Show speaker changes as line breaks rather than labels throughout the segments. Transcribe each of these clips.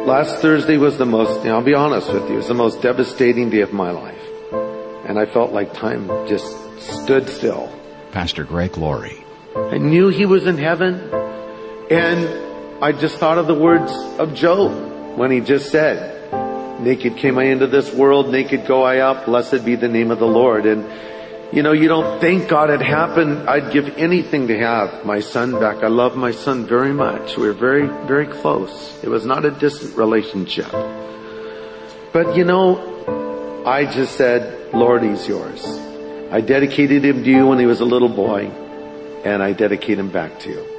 last Thursday was I'll be honest with you, it was the most devastating day of my life. And I felt like time just stood still.
Pastor Greg Laurie.
I knew he was in heaven. And I just thought of the words of Job when he just said, naked came I into this world, naked go I out, blessed be the name of the Lord. And you don't think God had happened. I'd give anything to have my son back. I love my son very much. We were very, very close. It was not a distant relationship. But I just said, Lord, he's yours. I dedicated him to you when he was a little boy, and I dedicate him back to you.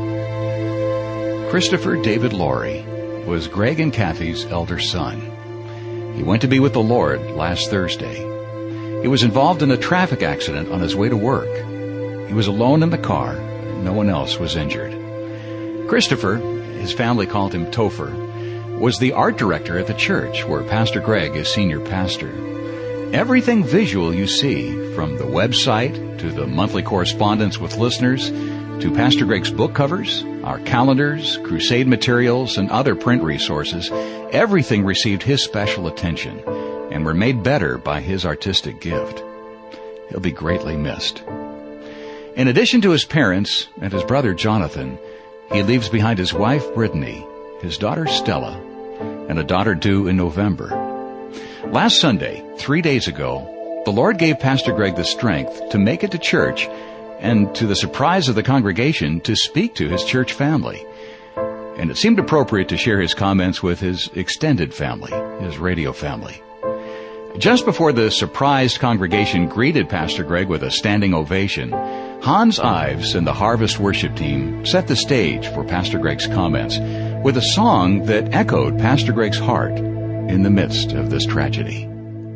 Christopher David Laurie was Greg and Kathy's elder son. He went to be with the Lord last Thursday. He was involved in a traffic accident on his way to work. He was alone in the car. No one else was injured. Christopher, his family called him Topher, was the art director at the church where Pastor Greg is senior pastor. Everything visual you see, from the website to the monthly correspondence with listeners to Pastor Greg's book covers, our calendars, crusade materials, and other print resources, everything received his special attention and were made better by his artistic gift. He'll be greatly missed. In addition to his parents and his brother Jonathan, he leaves behind his wife Brittany, his daughter Stella, and a daughter due in November. Last Sunday, 3 days ago, the Lord gave Pastor Greg the strength to make it to church and, to the surprise of the congregation, to speak to his church family. And it seemed appropriate to share his comments with his extended family, his radio family. Just before the surprised congregation greeted Pastor Greg with a standing ovation, Hans Ives and the Harvest Worship Team set the stage for Pastor Greg's comments with a song that echoed Pastor Greg's heart in the midst of this tragedy.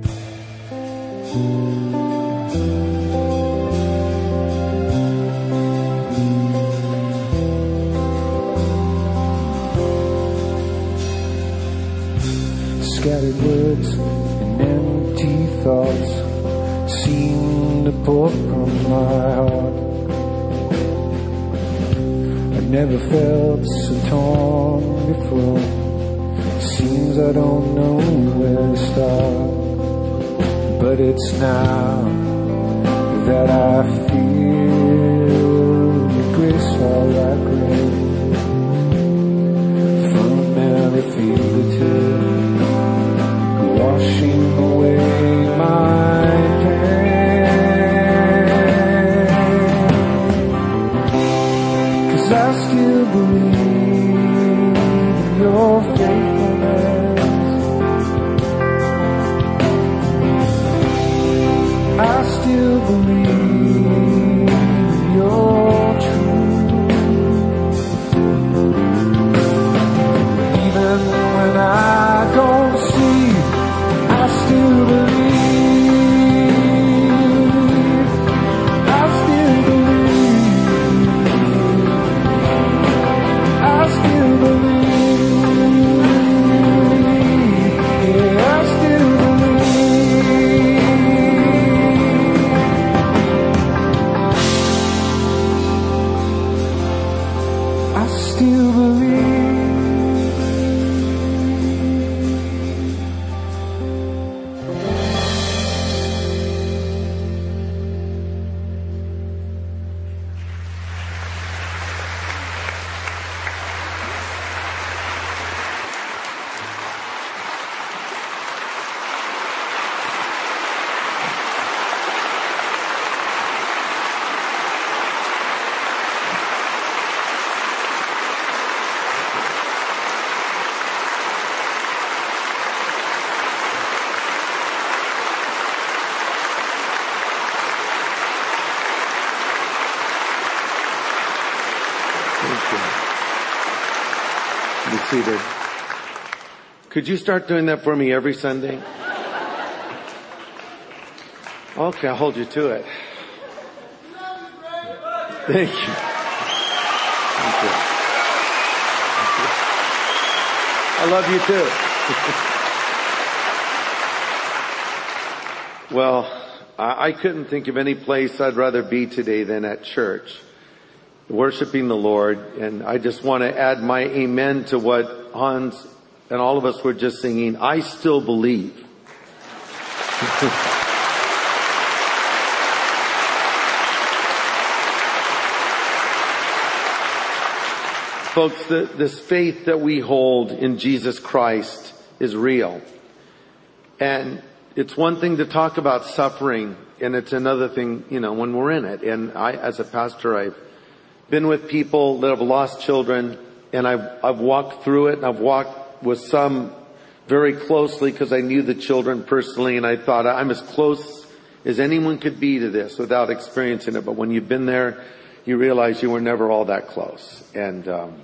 Scattered words and empty thoughts seem to pour from my heart. I never felt so torn before. Seems I don't know where to start. But it's now that I feel the grace all I crave from every fingertip, washing away my pain. 'Cause I still believe in your faithfulness. I still believe you're true. Even when I don't see, I still believe. I still believe. I still believe. Yeah, I still still believe. Seated. Could you start doing that for me every Sunday? Okay, I'll hold you to it. Thank you. Thank you. I love you too. Well, I couldn't think of any place I'd rather be today than at church, worshiping the Lord. And I just want to add my amen to what Hans
and all of us were just singing, I Still Believe. Folks, this faith that we hold in Jesus Christ is real. And it's one thing to talk about suffering, and it's another thing, when we're in it. And I, as a pastor, I've been with people that have lost children, and I've walked through it, and I've walked with some very closely because I knew the children personally, and I thought I'm as close as anyone could be to this without experiencing it. But when you've been there, you realize you were never all that close. And,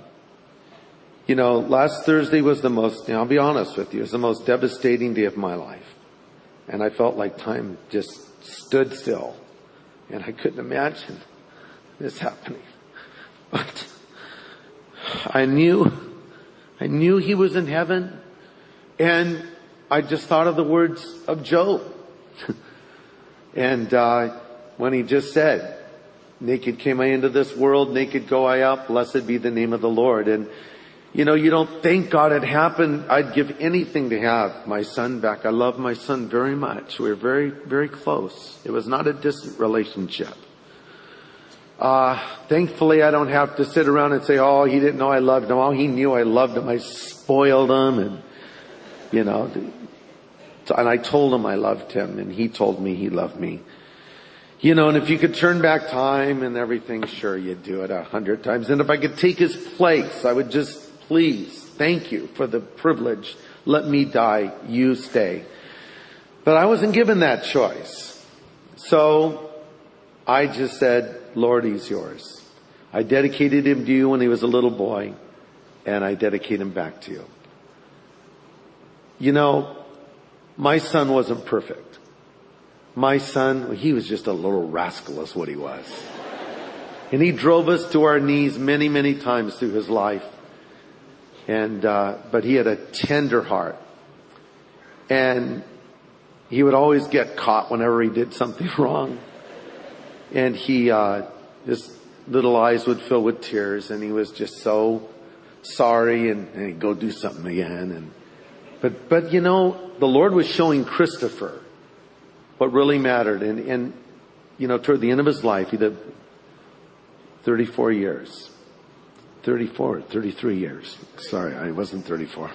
last Thursday was the most, I'll be honest with you, it was the most devastating day of my life. And I felt like time just stood still. And I couldn't imagine this happening. But I knew he was in heaven. And I just thought of the words of Job. And when he just said, naked came I into this world, naked go I out, blessed be the name of the Lord. And you don't think God had happened. I'd give anything to have my son back. I love my son very much. We were very, very close. It was not a distant relationship. Thankfully, I don't have to sit around and say, oh, he didn't know I loved him. Oh, he knew I loved him. I spoiled him. And, and I told him I loved him, and he told me he loved me. And if you could turn back time and everything, sure, you'd do it 100 times. And if I could take his place, I would just, please, thank you for the privilege. Let me die, you stay. But I wasn't given that choice. So I just said, Lord, he's yours. I dedicated him to you when he was a little boy, and I dedicate him back to you. My son wasn't perfect. My son, he was just a little rascal is what he was. And he drove us to our knees many, many times through his life. And, but he had a tender heart. And he would always get caught whenever he did something wrong. And his little eyes would fill with tears, and he was just so sorry, and he'd go do something again. But the Lord was showing Christopher what really mattered. And toward the end of his life, he lived 34 years. 33 years. Sorry, I wasn't 34.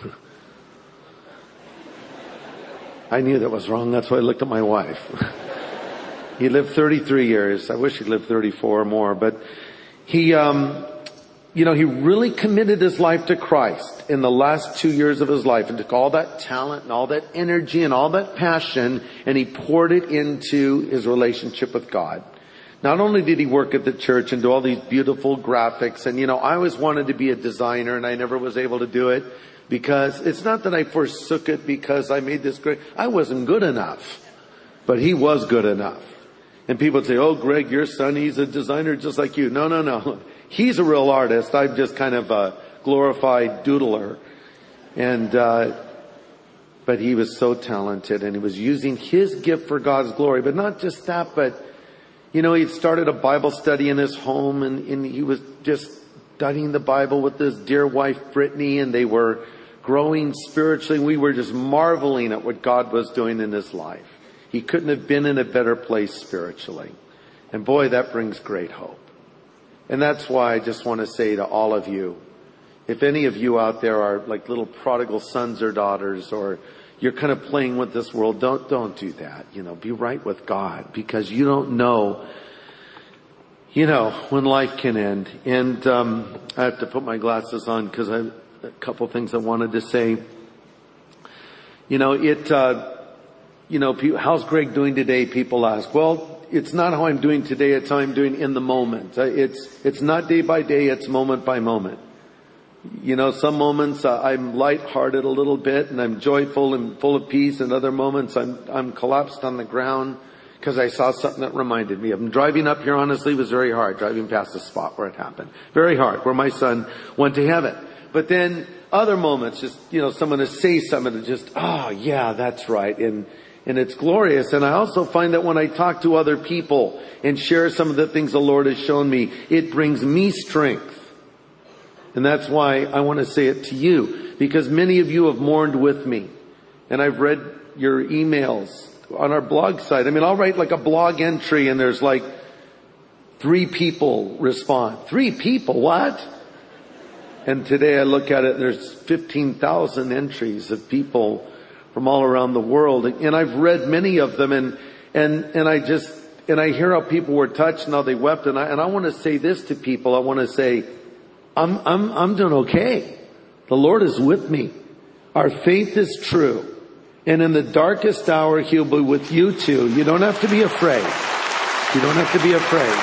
I knew that was wrong. That's why I looked at my wife. He lived 33 years. I wish he'd lived 34 or more. But he really committed his life to Christ in the last 2 years of his life, and took all that talent and all that energy and all that passion, and he poured it into his relationship with God. Not only did he work at the church and do all these beautiful graphics, and I always wanted to be a designer, and I never was able to do it, because it's not that I forsook it because I made this great. I wasn't good enough, but he was good enough. And people would say, oh, Greg, your son, he's a designer just like you. No. He's a real artist. I'm just kind of a glorified doodler. And, but he was so talented, and he was using his gift for God's glory. But not just that, but he'd started a Bible study in his home, and he was just studying the Bible with his dear wife, Brittany, and they were growing spiritually. We were just marveling at what God was doing in his life. He couldn't have been in a better place spiritually. And boy, that brings great hope. And that's why I just want to say to all of you, if any of you out there are like little prodigal sons or daughters, or you're kind of playing with this world, don't do that. Be right with God, because you don't know, when life can end. And I have to put my glasses on because I have a couple things I wanted to say. How's Greg doing today? People ask. Well, it's not how I'm doing today. It's how I'm doing in the moment. It's not day by day. It's moment by moment. Some moments I'm lighthearted a little bit and I'm joyful and full of peace, and other moments I'm collapsed on the ground because I saw something that reminded me of him. Driving up here, honestly, was very hard. Driving past the spot where it happened. Very hard, where my son went to heaven. But then other moments, just, someone to say something to just, oh yeah, that's right. And it's glorious. And I also find that when I talk to other people and share some of the things the Lord has shown me, it brings me strength. And that's why I want to say it to you. because many of you have mourned with me. And I've read your emails on our blog site. I mean, I'll write like a blog entry and there's like 3 people respond. 3 people, what? And today I look at it, there's 15,000 entries of people from all around the world. And I've read many of them and I hear how people were touched and how they wept. And I want to say this to people. I want to say, I'm doing okay. The Lord is with me. Our faith is true. And in the darkest hour, He'll be with you too. You don't have to be afraid. You don't have to be afraid.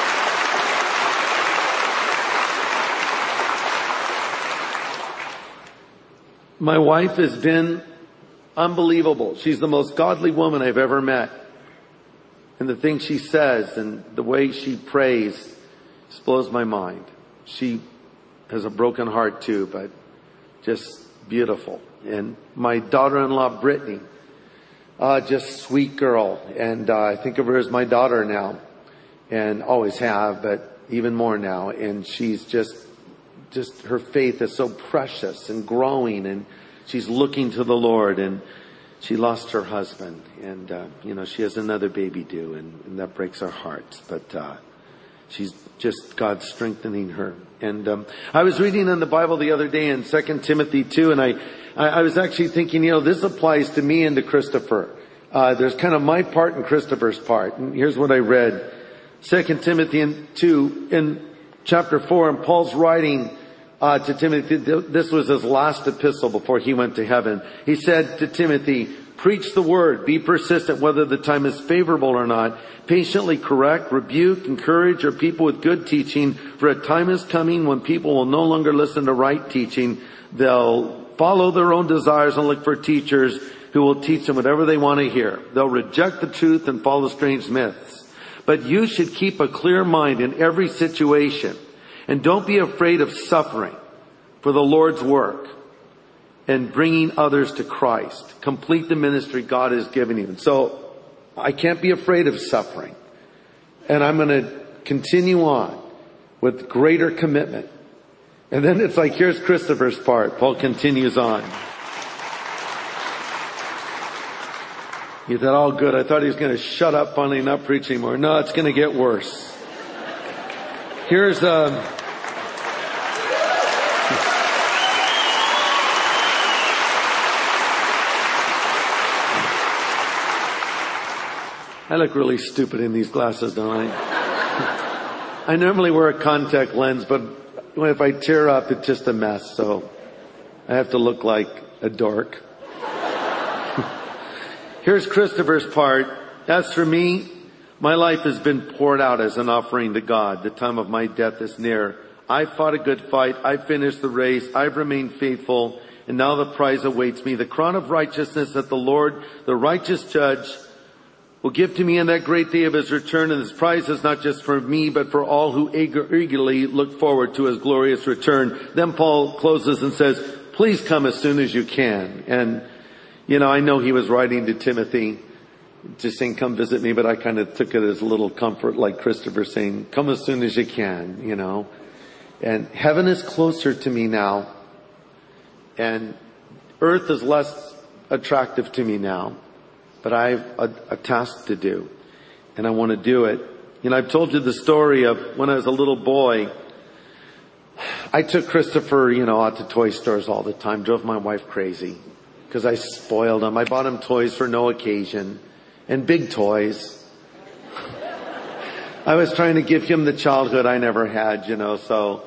My wife has been unbelievable. She's the most godly woman I've ever met. And the things she says and the way she prays just blows my mind. She has a broken heart too, but just beautiful. And my daughter-in-law, Brittany, just sweet girl. And I think of her as my daughter now. And always have, but even more now. And she's just her faith is so precious and growing, and she's looking to the Lord. And she lost her husband, and she has another baby due, and that breaks our hearts. But she's just God strengthening her. And I was reading in the Bible the other day in 2 Timothy 2, and I was actually thinking, this applies to me and to Christopher. There's kind of my part and Christopher's part. And here's what I read. 2 Timothy 2 in chapter 4, and Paul's writing to Timothy. This was his last epistle before he went to heaven. He said to Timothy, preach the word, be persistent whether the time is favorable or not. Patiently correct, rebuke, encourage your people with good teaching. For a time is coming when people will no longer listen to right teaching. They'll follow their own desires and look for teachers who will teach them whatever they want to hear. They'll reject the truth and follow strange myths. But you should keep a clear mind in every situation. And don't be afraid of suffering for the Lord's work and bringing others to Christ. Complete the ministry God has given you. And so I can't be afraid of suffering. And I'm going to continue on with greater commitment. And then it's like, here's Christopher's part. Paul continues on. He thought, oh good, I thought he was going to shut up finally and not preach anymore. No, it's going to get worse. Here's I look really stupid in these glasses, don't I? I normally wear a contact lens, but if I tear up, it's just a mess, so I have to look like a dork. Here's Christopher's part. As for me, my life has been poured out as an offering to God. The time of my death is near. I fought a good fight. I finished the race. I've remained faithful. And now the prize awaits me. The crown of righteousness that the Lord, the righteous judge, will give to me in that great day of His return. And this prize is not just for me, but for all who eagerly look forward to His glorious return. Then Paul closes and says, please come as soon as you can. And, I know he was writing to Timothy, just saying, come visit me, but I kind of took it as a little comfort, like Christopher saying, come as soon as you can, And heaven is closer to me now. And earth is less attractive to me now. But I have a task to do. And I want to do it. I've told you the story of when I was a little boy. I took Christopher, out to toy stores all the time. Drove my wife crazy. Because I spoiled him. I bought him toys for no occasion. And big toys. I was trying to give him the childhood I never had, so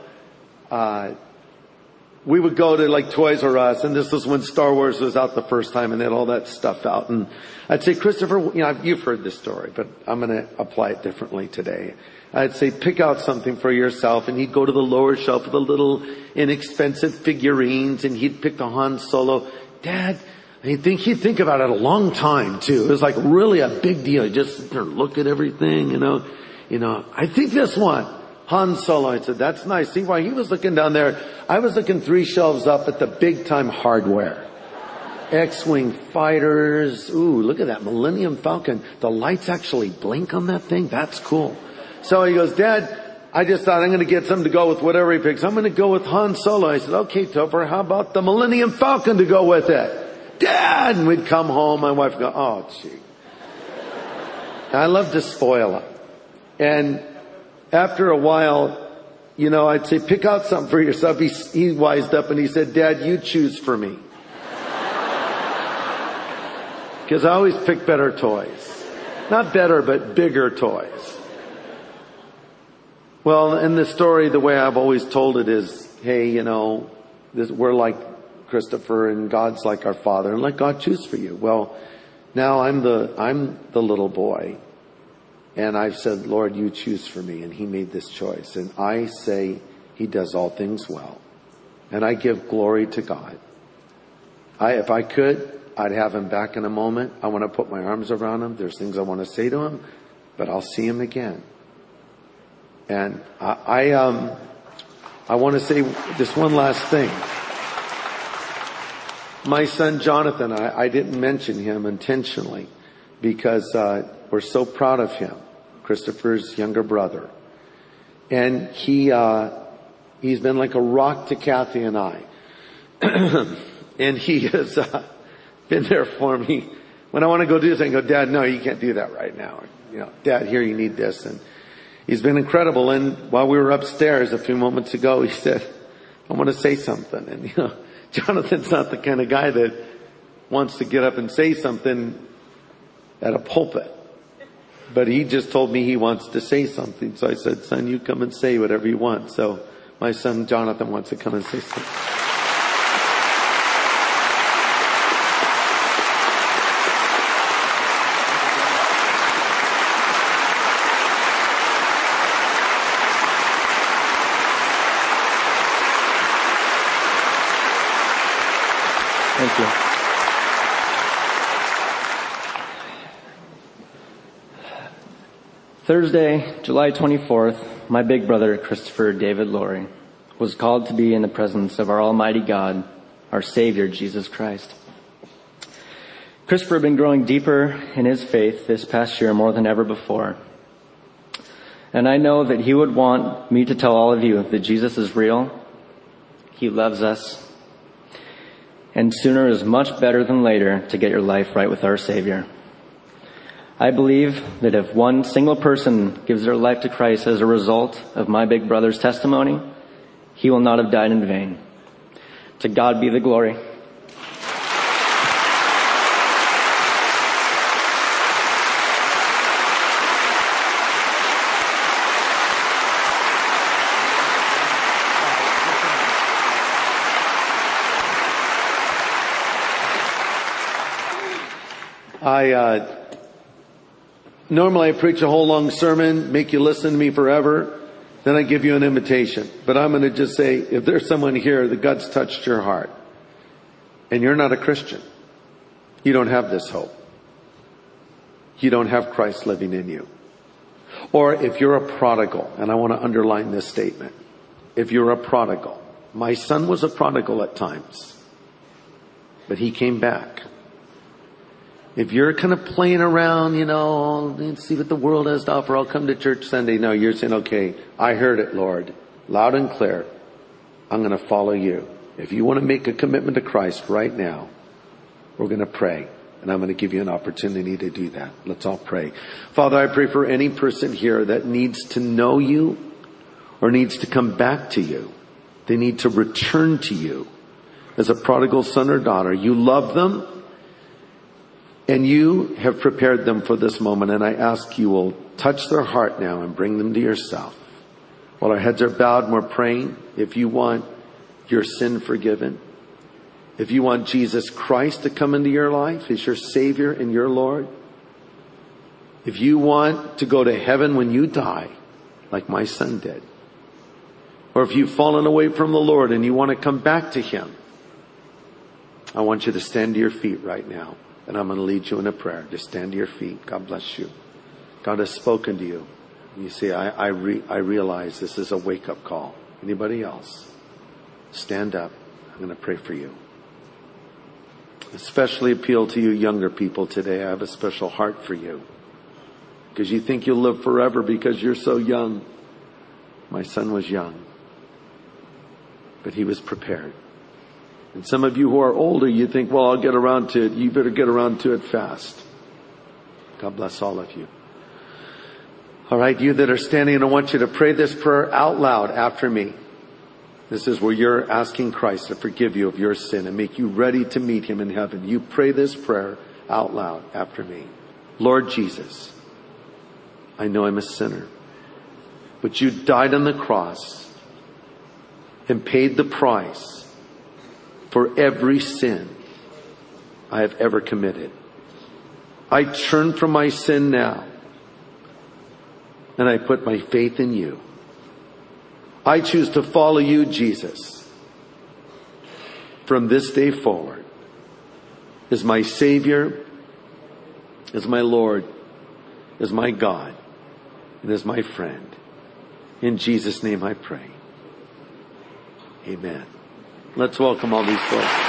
we would go to like Toys R Us, and this was when Star Wars was out the first time, and they had all that stuff out. And I'd say, Christopher, you've heard this story, but I'm going to apply it differently today. I'd say, pick out something for yourself, and he'd go to the lower shelf with the little inexpensive figurines, and he'd pick the Han Solo. Dad, he'd think about it a long time too. It was like really a big deal. He'd just look at everything, I think this one. Han Solo. I said, that's nice. See why he was looking down there. I was looking 3 shelves up at the big time hardware. X-Wing fighters. Ooh, look at that Millennium Falcon. The lights actually blink on that thing. That's cool. So he goes, Dad, I just thought I'm going to get something to go with whatever he picks. I'm going to go with Han Solo. I said, okay, Topher, how about the Millennium Falcon to go with it? Dad! And we'd come home. My wife would go, oh, gee. I love to spoil him. And after a while, I'd say, pick out something for yourself. He wised up and he said, Dad, you choose for me. Because I always pick better toys. Not better, but bigger toys. Well, in the story, the way I've always told it is, hey, we're like Christopher and God's like our Father, and let God choose for you. Well, now I'm the little boy, and I've said, Lord, you choose for me, and he made this choice. And I say he does all things well. And I give glory to God. If I could, I'd have him back in a moment. I want to put my arms around him. There's things I want to say to him, but I'll see him again. And I want to say just one last thing. My son Jonathan, I didn't mention him intentionally because we're so proud of him, Christopher's younger brother. And he's been like a rock to Kathy and I. And he has been there for me. When I want to go do something, I go, Dad, no, you can't do that right now. Dad, here, you need this. And he's been incredible. And while we were upstairs a few moments ago, he said, I want to say something. And, Jonathan's not the kind of guy that wants to get up and say something at a pulpit. But he just told me he wants to say something. So I said, son, you come and say whatever you want. So my son Jonathan wants to come and say something.
Thank you. Thursday, July 24th, my big brother, Christopher David Laurie, was called to be in the presence of our Almighty God, our Savior, Jesus Christ. Christopher had been growing deeper in his faith this past year more than ever before. And I know that he would want me to tell all of you that Jesus is real. He loves us. And sooner is much better than later to get your life right with our Savior. I believe that if one single person gives their life to Christ as a result of my big brother's testimony, he will not have died in vain. To God be the glory.
Normally I preach a whole long sermon, make you listen to me forever, then I give you an invitation. But I'm going to just say, if there's someone here that God's touched your heart, and you're not a Christian, you don't have this hope. You don't have Christ living in you. Or if you're a prodigal, and I want to underline this statement, if you're a prodigal, my son was a prodigal at times, but he came back. If you're kind of playing around, let's see what the world has to offer, I'll come to church Sunday. No, you're saying, okay, I heard it, Lord, loud and clear. I'm going to follow you. If you want to make a commitment to Christ right now, we're going to pray. And I'm going to give you an opportunity to do that. Let's all pray. Father, I pray for any person here that needs to know you or needs to come back to you. They need to return to you as a prodigal son or daughter. You love them. And you have prepared them for this moment. And I ask you will touch their heart now and bring them to yourself. While our heads are bowed and we're praying, if you want your sin forgiven, if you want Jesus Christ to come into your life as your Savior and your Lord, if you want to go to heaven when you die, like my son did, or if you've fallen away from the Lord and you want to come back to Him, I want you to stand to your feet right now. And I'm going to lead you in a prayer. Just stand to your feet. God bless you. God has spoken to you. You see, I realize this is a wake-up call. Anybody else? Stand up. I'm going to pray for you. Especially appeal to you younger people today. I have a special heart for you. Because you think you'll live forever because you're so young. My son was young, but he was prepared. And some of you who are older, you think, well, I'll get around to it. You better get around to it fast. God bless all of you. All right, you that are standing, I want you to pray this prayer out loud after me. This is where you're asking Christ to forgive you of your sin and make you ready to meet Him in heaven. You pray this prayer out loud after me. Lord Jesus, I know I'm a sinner, but you died on the cross and paid the price for every sin I have ever committed. I turn from my sin now, and I put my faith in you. I choose to follow you, Jesus, from this day forward, as my Savior, as my Lord, as my God, and as my friend. In Jesus' name I pray. Amen. Let's welcome all these folks.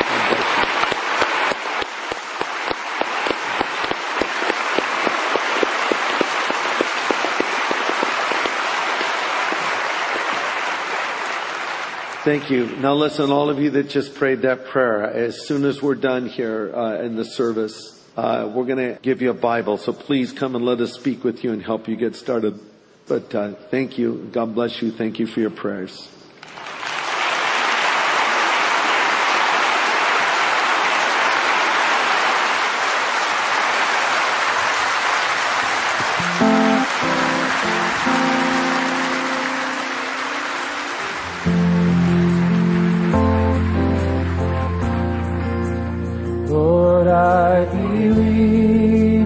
Thank you. Now listen, all of you that just prayed that prayer, as soon as we're done here in the service, we're going to give you a Bible. So please come and let us speak with you and help you get started. But thank you. God bless you. Thank you for your prayers.
Lord, I believe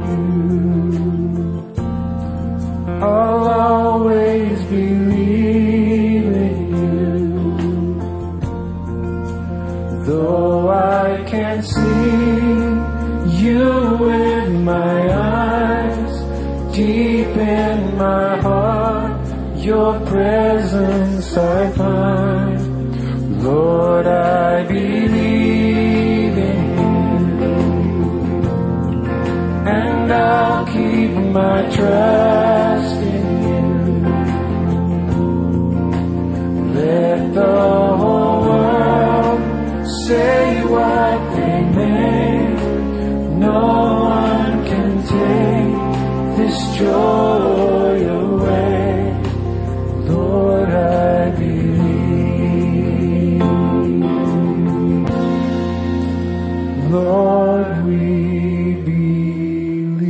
in you. I'll always believe in you. Though I can't see you with my eyes, deep in my heart, your presence I find. Lord, I believe in you, and I'll keep my trust in you. Let the whole world say what they may, no one can take this joy away. Lord, I believe. Lord, we believe.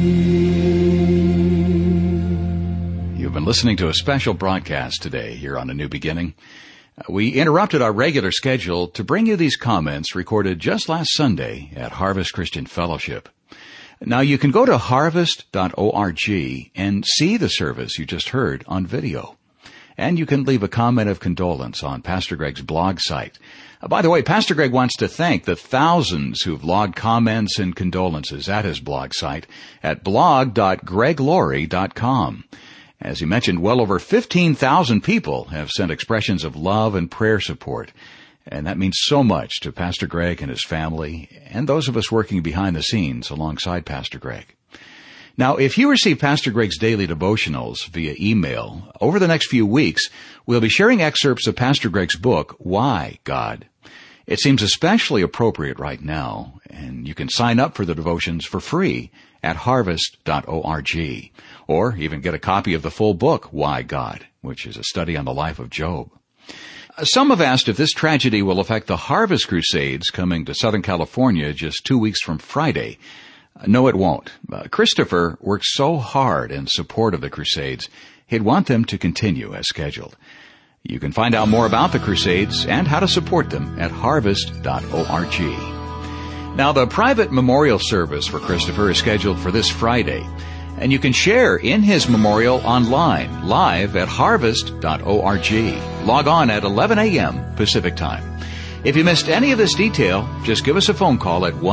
You've been listening to a special broadcast today here on A New Beginning. We interrupted our regular schedule to bring you these comments recorded just last Sunday at Harvest Christian Fellowship. Now you can go to harvest.org and see the service you just heard on video. And you can leave a comment of condolence on Pastor Greg's blog site. By the way, Pastor Greg wants to thank the thousands who've logged comments and condolences at his blog site at blog.greglaurie.com. As he mentioned, well over 15,000 people have sent expressions of love and prayer support. And that means so much to Pastor Greg and his family and those of us working behind the scenes alongside Pastor Greg. Now, if you receive Pastor Greg's daily devotionals via email, over the next few weeks, we'll be sharing excerpts of Pastor Greg's book, Why, God? It seems especially appropriate right now, and you can sign up for the devotions for free at harvest.org, or even get a copy of the full book, Why, God?, which is a study on the life of Job. Some have asked if this tragedy will affect the Harvest Crusades coming to Southern California just 2 weeks from Friday. No, it won't. Christopher worked so hard in support of the Crusades, he'd want them to continue as scheduled. You can find out more about the Crusades and how to support them at harvest.org. Now, the private memorial service for Christopher is scheduled for this Friday, and you can share in his memorial online, live at harvest.org. Log on at 11 a.m. Pacific Time. If you missed any of this detail, just give us a phone call at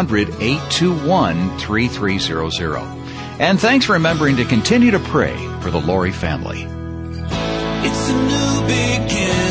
1-800-821-3300. And thanks for remembering to continue to pray for the Laurie family.
It's a new beginning.